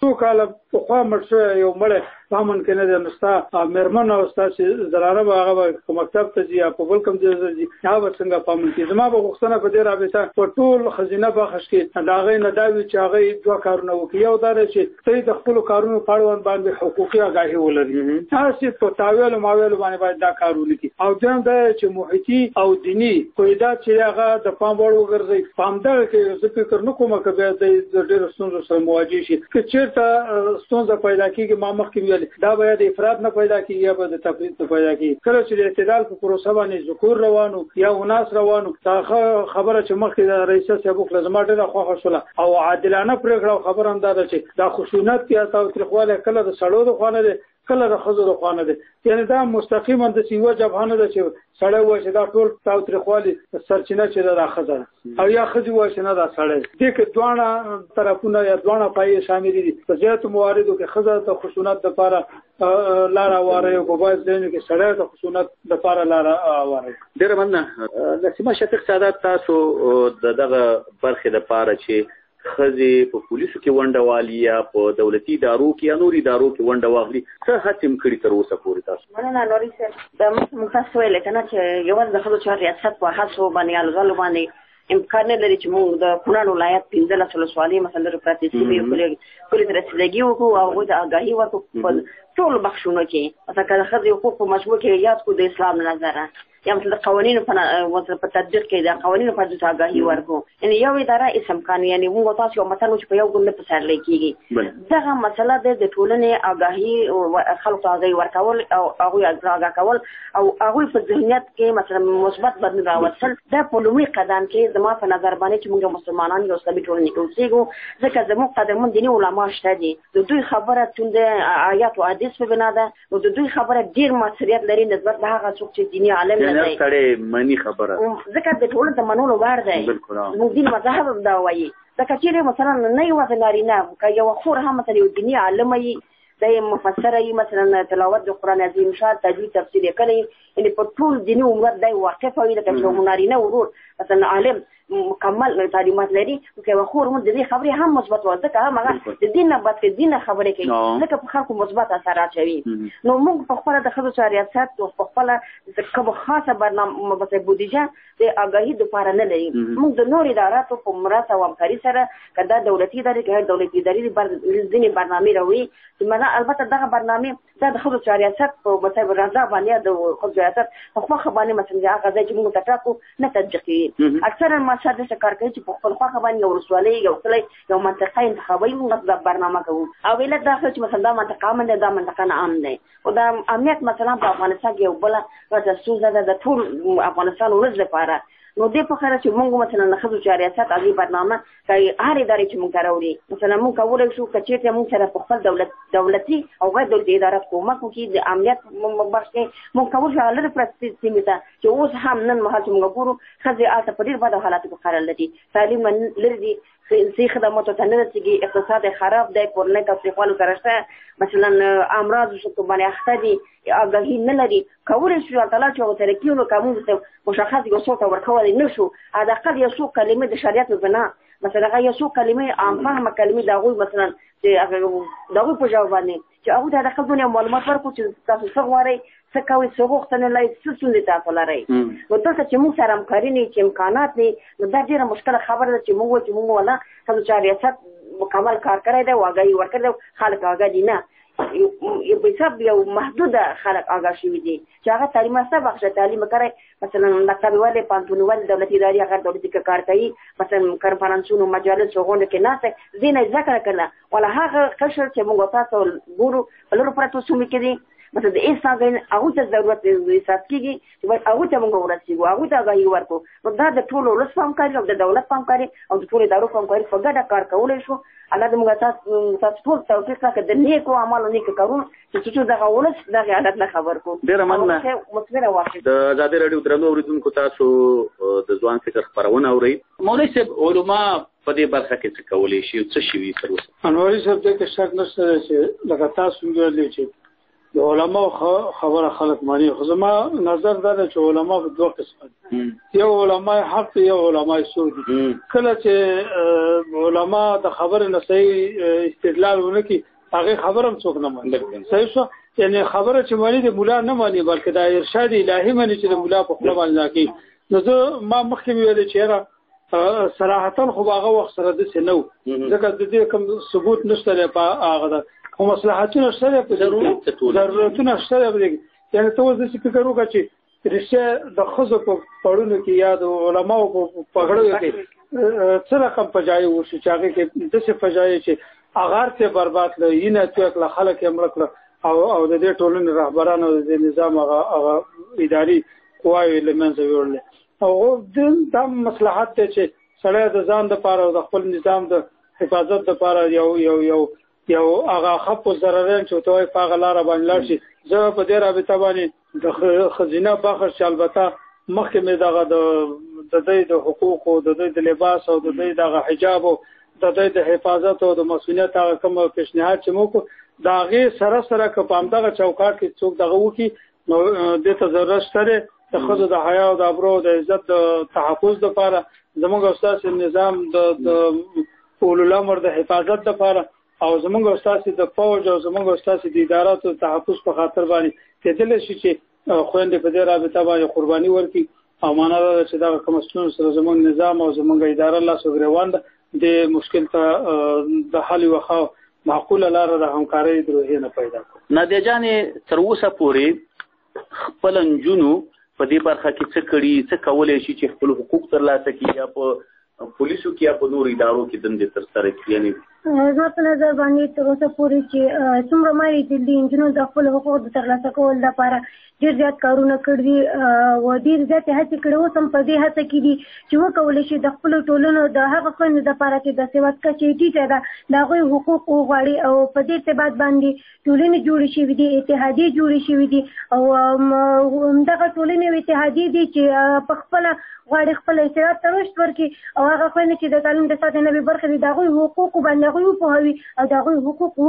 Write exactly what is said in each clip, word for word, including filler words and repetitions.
څو کاله پخوا مړ شوی یو مړی په امن کې نه دی، نو ستا مېرمن او ستا چې زنانه به هغه به مکتب ته ځي یا په بل کوم ځای ته ځي، هغه به څنګه په امن کې. زما به غوښتنه په دې رابطه په ټول ښځینه بخش کې د هغې نه دا وي چې هغې دوه کارونه وکړي. یو دا دی چې ته د خپلو کارونو په اړوند باندې حقوقي آګاهي ولري، هسې په تاویلو ماویلو باندې باید دا کار ونه کړي. او دویم دا دی چې محیطي او دیني قیودات چې هغه د پام وړ وګرځي. په همدغه کې زه فکر نه کوم که بیا د ډېرو ستونزو سره مواجه شي. که چېرته ستونزه پیدا کېږي، ما مخکې ویل دا به یا د افراط نه پیدا کېږي یا به د تفریط نه پیدا کېږي. کله چې د اعتدال په پروسه باندې ذکور روانو یا وناس روانو، دا خبره چې مخکې د رئیس صاحب وکړه زما ډېره خوښه شوله او عادلانه پرېکړه او خبره هم دا ده چې دا خشونت یا تاوتریخوالی کله د سړو د خوا نه دی کله د ښځو د خوا نه دی. یعنې دا مستقیما داسې یوه جبهه نه ده چې سړی ووایي چې دا ټول تاوتریخوالي سرچینه چې ده دا ښځه ده، او یا ښځې ووایي چې نه دا سړی. دې کې دواړه طرفونه یا دواړه پایې شاملې دي. په زیاتو مواردو کې ښځه د خشونت دپاره لاره هواروي او په بعض ځایونو کې سړی د خشونت دپاره لاره هواروي. ډېره مننه. نسیمه شفیق سعادت، تاسو د دغه برخې دپاره چې ښځې په پولیسو کې ونډه والي یا په دولتي ادارو کې یا نورو ادارو کې ونډه واخلي، څه هڅې م کړي تر اوسه پورې تاسو؟ مننه نوري صاحب. د موږ تاسو ویلې که نه چې یوازې د ښځو چارو ریاست په هڅو باندې یا لوځلو باندې امکان نه لري چې موږ د کونړ ولایت پنځلس ولسوالۍ مثلا د پراتې سیمې پورې ته رسېدګي وکړو او هغوی ته آګاهي ورکړو په ټولو بخشونو کې. مثلا که د ښځې حقوق په مجموع کې یاد کړو د اسلام له نظره، یا مثلا د قوانینو په تطبیق کې د قوانینو په ارزښت آګاهي ورکړو. یعنې یو اداره هېڅ امکان یعنې موږ تاسو یو متل چې په یو ګل نه پسرلی کېږي. دغه مسله ده د ټولنې آګاهي خلکو ته آګاهي ورکول او هغوی آګاه کول او هغوی په ذهنیت کې مثلا مثبت بدلون راوستل. دا په لومړي قدم کې زما په نظر باندې چې موږ مسلمانان یو اسلامي ټولنې کې اوسېږو، ځکه زموږ قدرمن دیني علما شته دي. د دوی خبره چون د آیات او حدیث په بنا ده، نو د دوی خبره ډېر مؤثریت لري نسبت د هغه څوک چې دیني عالم نه دی. منی خبره ځکه د ټولنې د منلو وړ دی. زموږ دین مذهب هم دا وایي. ځکه چېرې مثلا نه یوازې نارینه که یوه خور هم مثلا یو دیني عالمه وي، دا یې مفسره وي، مثلا تلاوت د قرآن عظیم شان تجوید تفسیر یې کړی، یعنې په ټول دیني امت دا یې واقفه وي. لکه چې یو نارینه ورور مثلا عالم مکمل تعلیمات لري، که یوه خور هم د دې خبرې هم مثبت وه، ځکه هم هغه د دین نه بد کې دین نه خبرې کوي، ځکه په خلکو مثبت اثر اچوي. نو موږ په خپله د ښځو چارو ریاست او په خپله کومه خاصه برنامه مثلا بودیجه د آګاهي دپاره نه لري. موږ د نورو اداراتو په مرسته او همکاري سره که دا دولتي ادارې که غیر دولتي ادارې ځینې برنامې راوړي، البته دغه برنامې دا د ښځو چارو ریاست په مثلا رضا باندې د ښځو ریاست په خوښه باندې مثلا هغه ځای چې موږ ته ټاکو نه تطبیق کېږي. اکثرا ماشاء داسې کار کوي چې په خپل خوښه باندې یو ولسوالۍ یو کلی یو منطقه انتخابوي، موږ دا برنامه کوو. او علت دا چې مثلا دا منطقه امن دی، دا منطقه نه امن دی. او دا امنیت مثلا په افغانستان کې یو بله ستونزه ده د ټول افغانستان ولس لپاره. نو دې په خاطر چې موږ مثلا د ښځو چارو ریاست هغې برنامه که هر ادارې چې موږ ته راوړي، مثلا موږ کولی شو که چېرته موږ سره په خپل دولت دولتي او غیر دولتي ادارات کومک وکړي د امنیت بخش کې، موږ کولی شو هغه لرې پرتې سیمې ته چې اوس هم نن مهال چې موږ ګورو ښځې هلته په ډېر بدو حالاتو کې قرار لري، تعلیم لرې دي، صحي خدماتو ته نه رسېږي، اقتصاد خراب دی، کورنۍ تاوتریخوالو سره شته، مثلا امراضو شکو باندې اخته دي، آګاهي نه لري. کولی شو الله تعالی چې هغو سره کېنو که موږ ته مشخص یو څه ته ورکولی نه شو، حداقل یو څو کلمې د شریعت په بنا مثلا هغه یو څو کلمې عام فهمه کلمې د هغوی مثلا چې د هغوی په ژبه باندې چې هغوی ته حداقل دونه معلومات ورکړو چې تاسو څه غواړئ، څه کوئ، څه غوښتنې لرئ، څه ستونزې تاسو لرئ. نو دلته چې موږ سره همکاري نه وي، چې امکانات نه وي، نو دا ډېره مشکله خبره ده چې موږ وایو چې موږ ولا ښځو چارو ریاست مکمل کار کړی دی او آګاهي ورکړی دی، خلک آګاه دي نه. یو حساب یو محدوده خلک آګاه شوي دي چې هغه تعلیم یافته بخشه تعلیم کړی، مثلا مکتب والې پوهنتون والې دولتي ادارې هغه دولتي که کار کوي، مثلا کنفرانسونو مجالسو غونډو کې ناسته دې نه زده کړه کړله، ولا هغه قشر چې موږ تاسو ګورو په لرو پرتو سیمو کې دي مثلا د احساس هغوی ته ضرورت احساس کېږي چې باید هغوی ته موږ ورسېږو، هغوی ته آګاهي ورکړو. نو دا د ټولو ولس په همکاري او د دولت په همکاري او د ټولو ادارو په همکاري په ګډه کار کولی شو. الله دې موږ تاسو ټول توفیق راکړي د نیکو اعمالو نیکو کارونو چې څو دغه ولس دغه حالت نه خبر کړو. ډېره مننه. د ازادي راډیو درنو اورېدونکو، تاسو د ځوان فکر خپرونه اورئ. مولوي صاحب، علما په دې برخه کې څه کولی شي او څه شوي تر اوسه؟ انواري صاحب دې کې شک نشته چې لکه تاسو ویلي چې د علماء خبره خلک مانی. خو زما نظر دا دی چې علما په دوه قسمه دي، یو علماء حق یو علماء سود. کله چې علما د خبره نه صحیح استدلال ونه کړي هغه خبره هم څوک نه مانی. صحیح شو؟ یعنی خبره چې مانی د مولا نه مانی بلکې د ارشاد الهي مانی چې د مولا په خپل باندې کوي. نو زه ما مخکې ویل چې را صراحتا خو هغه وخت سره د سينو ځکه د دې کوم ثبوت نشته په هغه خو مصلحتونه شته په ضرورت ضرورتونه شته به یعنی ته اوس د فکر وکړه چې رښتیا د خزو په پړونو کې یا د علماو په پګړو کې څه رقم پجای وشي چې هغه کې د څه پجای چې اغار ته برباد لې نه تو کله خلک یې ملک او او د دې ټولنې رهبرانو د نظام هغه اداري قواوی لمنځه وړل او دا مصلحت ته چې سړی د ځان د پاره او د خپل نظام د حفاظت د پاره یو یو یو یو هغه خپ ضررن چې توای په غلار باندې لاړ شي. زه په دې رابطه باندې د خزینه بخښ چې البته مخکې مې دغه د د د حقوق او د د لباس او د د حجاب او د د حفاظت او د مسؤلیت هغه کوم پیشنهاد چې موږ دا غي سره سره کوم دغه چوکاټ کې څوک دغه وکی نو د ته ضرورت شته د خزو د حیا او د ابرو د عزت د تحفظ لپاره زموږ استاد نظام د اولو الامر د حفاظت لپاره او زموږ استاد د فوج او زموږ استاد د ادارات او تحفظ په خاطر باندې کېدل شي چې خويندې په دې رابطه باندې قرباني ورکړي او معنا دا چې دا کوم ستونزې سره زموږ نظام او زموږ اداره لا سوګریوان د مشکل ته د حل وخا معقوله لار د همکارۍ دروهې نه پیدا کړو. نادیه جانې تر اوسه پورې خپل نجونو په دې برخه کې څه کړي څه کولای شي چې خپل حقوق ترلاسه کړي یا په پولیسو کې یا په نور ادارو کې دندې ترسره کړي؟ یعنی زما په نظر باندې تر اوسه پورې چې څومره ماري د نجونو د خپل حقوق د ترلاسه کول لپاره ډېر زیات کارونه کړي دي او ډېر زیات هڅې کړي اوس هم په دې هڅه کې دي چې وکولی شي د خپلو ټولنو د هغه خویندو دپاره چې د سواد کچې ټیټه ده د هغوی حقوق وغواړي او په دې ارتباط باندې ټولنې جوړې شوي دي، اتحادیې جوړې شوي دي او همدغه ټولنې او اتحادیې دي چې په خپله غواړي خپل استعداد ته رشد ورکړي او هغه خویندې چې د تعلیم د سطحې نه بې برخې دي د هغوی حقوقو باندې هغوی وپوهوي او د هغوی حقوق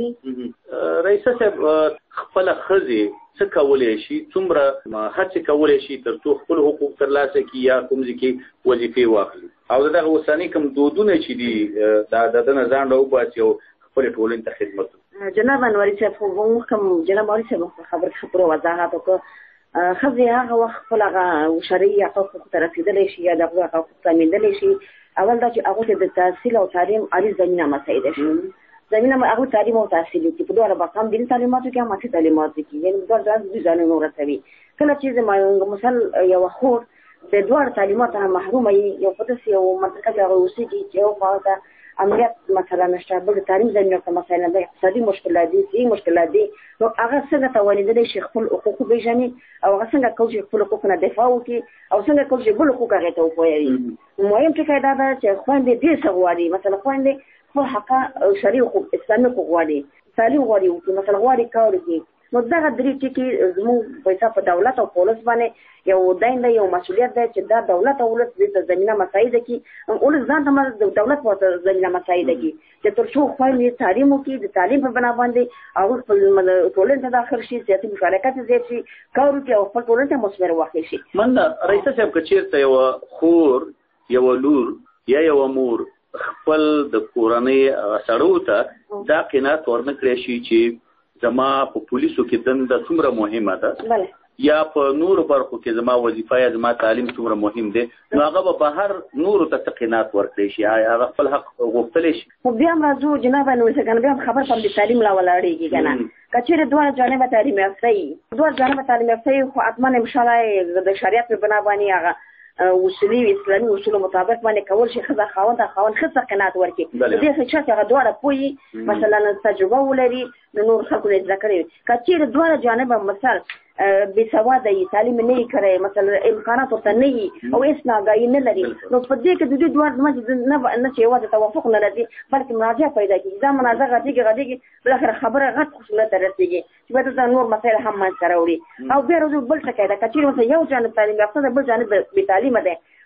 وغواړي. رئیسه صاحب خپله ښځې څه کولی شي څومره هڅې کولی شي تر څو خپل حقوق ترلاسه کړي یا کوم ځای کې وظیفې واخلي او د دغه اوسني کوم دودونه چې دي دا د ده نه ځان راوباسي او خپلې ټولنې ته خدمت وکړي؟ جناب انوري صاحب خو موږ کوم جناب انوري صاحب خبرې ښه پوره وضاحت وکړه. ښځې هغه وخت خپل هغه شرعي حقوقو ته رسېدلی شي یا د هغوی حقوق تامېندلی شي اول دا چې هغوی ته د تحصیل او تعلیم عالي زمینه مساعده شي. زمینه هغوی تعلیم او تحصیل وکړي په دواړه برخه هم دیني تعلیماتو کې هم عصري تعلیماتو کې یعنې دواړه ځان دوی ځانونه ورسوي. کله چې زما مثل یوه خور د دواړو تعلیماتو نه محرومه وي یو په داسې یو منطقه کې هغوی اوسېږي چې یو خوا ته امنیت مثلا نشته بل تعلیم زمینه ورته مسایل نه ده اقتصادي مشکلات دي صحي مشکلات دي نو هغه څنګه توانېدلی شي خپل حقوق وپېژني او هغه څنګه کولی شي خپل حقوق نه دفاع وکړي او څنګه کولی شي بل حقوق هغې ته وپوهوي. مهم ټکی دا ده چې خویندې ډېر څه غواړي مثلا خویندې خپل حقه شرعي حقوق اسلامي حقوق غواړي تعلیم غواړي وکړي مثلا غواړي کار وکړي نو دغه درې ټکي زموږ پیسه په دولت او پولیس باندې یو دین دی یو مسؤلیت دی چې دا دولت او ولس دې ته زمینه مساعده کړي ولس ځان ته دولت ورته زمینه مساعده کړي چې تر څو خویندې تعلیم وکړي د تعلیم په بنا باندې هغوی خپل ټولنې ته داخل شي سیاسي مشارکت زیات شي کار وکړي او خپل ټولنې ته مثمر واقع شي. مننه رئیسه صاحب که چېرته یوه خور یوه لور یا یوه مور خپل د کورنۍ سړو ته دا قناعت ورنه کړی شي چې زما په پولیسو کې دنده څومره مهمه ده یا په نورو برخو کې زما وظیفه یا زما تعلیم څومره مهم دی نو هغه به بهر نورو ته څه قناعت ورکړی شي هغه خپل حق غوښتلی شي. خو بیا هم راځو جناب انوري صاحب که بیا هم خبر په د تعلیم لا ولاړېږي که نه که چېرې دواړه جانبه تعلیم یافته وي دواړه جانبه تعلیم یافته وي خو حتما انشاءالله د شریعت په بنا باندې هغه اصولي اسلامي اصولو مطابق باندې کول شي ښځه خاوند ته خاوند ښځه قناعت ورکړي د دې څه چې هغه دواړه پوهي مثلا تجربه ولري د نورو خلکو نه زده کړې وي که چېرې دواړه جانبه مثال بېسواده وي تعلیم نه یې کړی مثلا امکانات ورته نه وي او هېڅ ناګاهي نه لري نو په دې کې د دوی دواړو منځ نه چې یوازې توافق نه لري بلکې منازعه پیدا کېږي دا منازعه غټېږي غټېږي بالاخره خبره غټ خصوصیت ته رسېږي چې باید ورته نور مسایل هم منځته راوړي او بیا راځو بل ټکی ده که چېرې ورته یو جانب تعلیم یافته ده بل جانب بې تعلیمه دی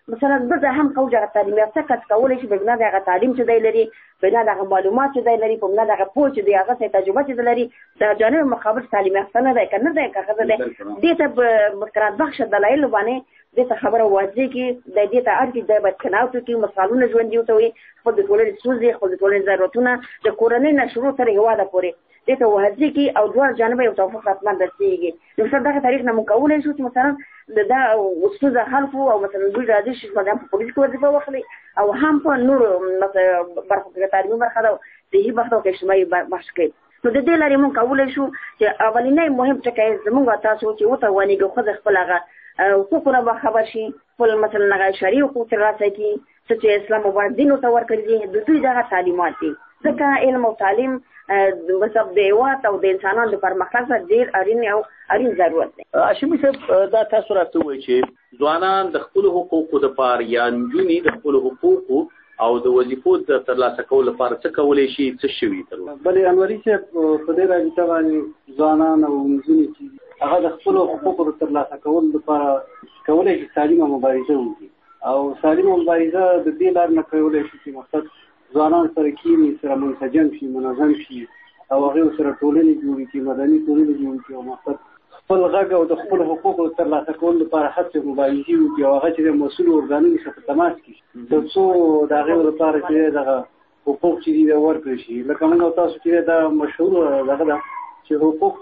مثلا د هم کوجه تعلیم یافته کس کولای شي بنا دغه تعلیم چې دی لري بنا دغه معلومات چې دی لري په بنا دغه پوه چې دی هغه څه تجربه چې لري د جانب مقابل تعلیم یافته نه دی کنه دی هغه دی دې ته مقررات بخش دلایل باندې دې ته خبره واضح کی د دې ته اړتیا د بچناوت کی مثالونه ژوند دی ته وي خپل د ټولنې سوزي خپل د ټولنې ضرورتونه د کورنۍ نشرو تر هواده پورې دې ته واضح کی او دوه جانب یو توافق راتمن درسيږي نو څنګه دغه تاریخ نه مکولای شو چې مثلا دا استاد خلفو او مثلا دوی راځي چې مثلا په پولیس کې وظیفه واخلي او هم په نور مثلا برخه کې تعلیمي برخه ده د هی برخه کې اجتماعي بحث کوي نو د دې لارې مونږ کولای شو چې اولینې مهم ټکی زموږ تاسو چې وته ونیګو خو خپل هغه حقوقونه به خبر شي خپل مثلا هغه شرعي حقوق ترلاسه کړي چې اسلام مبارک دین ته ورکړي دي د دوی دغه تعلیمات دي ځکه علم او تعلیم مطلب د هېواد او د انسانانو د پرمختګ سره ډېر اړین او اړین ضرورت دی. هاشمي صاحب دا تاسو راته وایئ چې ځوانان د خپلو حقوقو دپاره یا نجونې د خپلو حقوقو او د وظیفو د ترلاسه کولو لپاره څه کولی شي څه شوي تر اوسه؟ بلې انوري صاحب په دې رابطه باندې ځوانان او نجونې چې هغه د خپلو حقوقو د ترلاسه کولو لپاره کولی شي سالمه مبارزه وکړي او سالمه مبارزه د دې لارې نه کولی شي چې مقصد ځوانان سره کینی سره منسجم شي منظم شي او هغه سره ټولنې جوړې کړي مدني ټولنې جوړې کړي او مقصد خپل غږ او د خپل حقوقو ترلاسه کولو لپاره هڅې مبارزې وکړي او هغه چې د مسؤلو ارګانونو سره په تماس کې تر څو د هغې لپاره چې دغه حقوق چې دي ورکړل شي لکه موږ تاسو چې دا مشهور دغه ده چې حقوق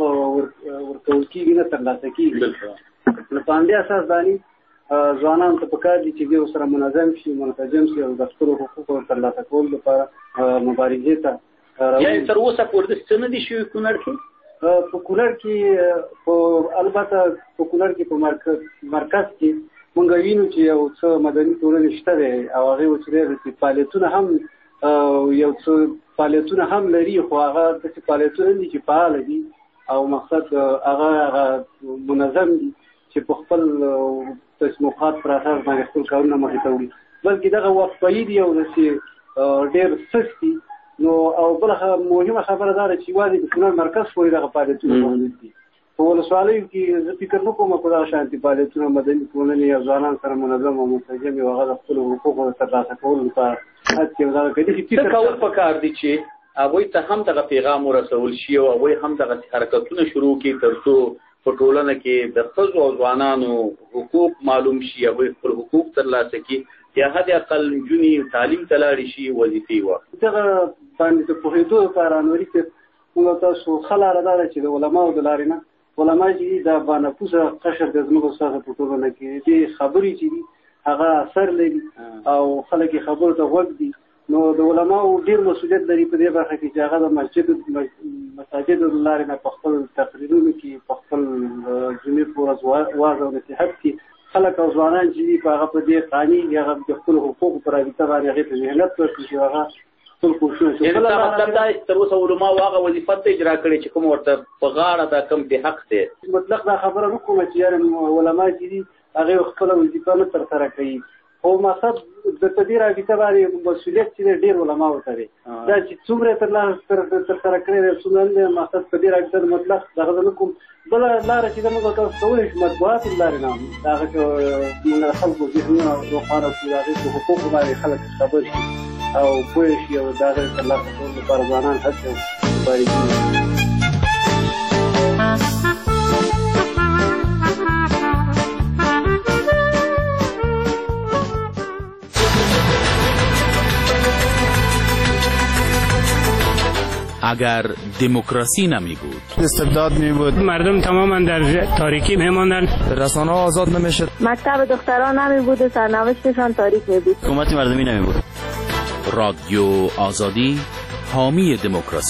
ورکول کېږي نه ترلاسه کېږي نو په همدې اساس باندې ځوانان ته پکار دي چې دوی سره منظم شي منسجم شي او د خپلو حقوقو ترلاسه کولو لپاره مبارزې ته یعنې تر اوسه پورې څه نه دي شوي کونړ کې؟ په کونړ کې په البته په کونړ کې په مرکز کې موږ وینو چې یو څه مدني ټولنې شته دی او هغې چې فعالیتونه هم یو څه فعالیتونه هم لري خو هغه داسې فعالیتونه دي چې فعاله دي او مقصد هغه هغه منظم دي چې په خپل تصمیمات پر اساس باندې خپل کارونه مخې ته وړي بلکې دغه وقفهیي دي او داسې ډېر سست دي نو او بله مهمه خبره دا ده چې یوازې د کونړ مرکز پورې دغه فعالیتونه موجود دي په ولسوالیو کې زه فکر نه کوم په دغه شانتي فعالیتونه مدني ټولنې او ځوانان سره منظم او منسجم یو هغه د خپلو حقوقو د ترلاسه کولو لپاره هڅې او دغه کوي څه کول پکار دي چې هغوی ته هم دغه پیغام ورسول شي او هغوی هم دغه حرکتونه شروع کړي تر څو په ټولنه کې د ښځو او ځوانانو حقوق معلوم شي هغوی خپل حقوق ترلاسه کړي یا حد اقل نجونې تعلیم ته لاړې شي وظیفې واخلي. دغه باندې د پوهېدو لپاره انوري صاحب موږ تاسو ښه لاره دا ده چې د علماو د لارې نه علما چې دي دا بانفوسه قشر د زموږ ستاسو په ټولنه کې دې خبرې چې دي هغه اثر لري او خلک یې خبرو ته غوږ دي نو د علماو ډېر مسؤلیت لري په دې برخه کې چې هغه د مسجد مساجدو د لارې نه په خپل تقریرونو کې په خپل جمعې په ورځ واعظ او نصیحت کې خلک او ځوانان چې دي په هغه په دې قانع دي هغه د خپلو حقوقو په رابطه باندې هغې ته ذهنیت ورکړي چې هغه خپل کوششونه یعنې دا مطلب دا تر اوسه علماو هغه وظیفه ته اجرا کړې چې کوم ورته په غاړه دا کوم د حق دی مطلق دا خبره نه کومه چې یعنې علما چې دي هغې خپله وظیفه نه ترسره کوي خو مقصد د په دې رابطه باندې مسؤلیت چې دی ډېر علماو ته دی دا چې څومره یې ترسره کړی دی څومره نه مقصد په دې رابطه مطلق دغه زه نه کوم بله لاره چې ده موږ تاسو کولی شو مطبوعاتو له لارې نه د هغه چې موږ د خلکو ذهنونه روښانه کړو د هغې په حقوقو باندې خلک خبر شي او پوه شي او د هغې ترلاسه کولو لپاره ځوانان هڅې او مبارزې اگر دموکراسی نمی بود استبداد می بود مردم تماما در تاریکی می ماندند رسانه ها آزاد نمی شد مکتب دختران نمی بود و سرنوشتشان تاریک می بود حکومت مردمی نمی بود رادیو آزادی حامی دموکراسی